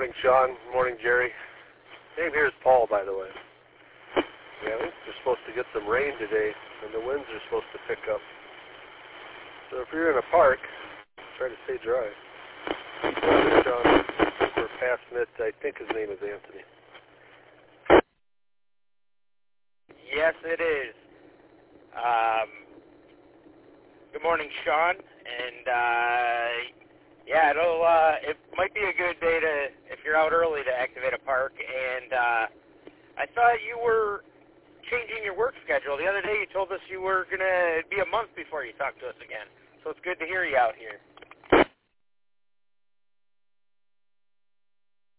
Morning, Sean. Morning, Jerry. Name here is Paul, by the way. Yeah, I think we're supposed to get some rain today, and the winds are supposed to pick up. So if you're in a park, try to stay dry. Morning, Sean. We're passing it. I think his name is Anthony. Yes, it is. Good morning, Sean. And yeah, it might be a good day to, if you're out early, to activate a park. And I thought you were changing your work schedule. The other day you told us you were going to be a month before you talked to us again. So it's good to hear you out here.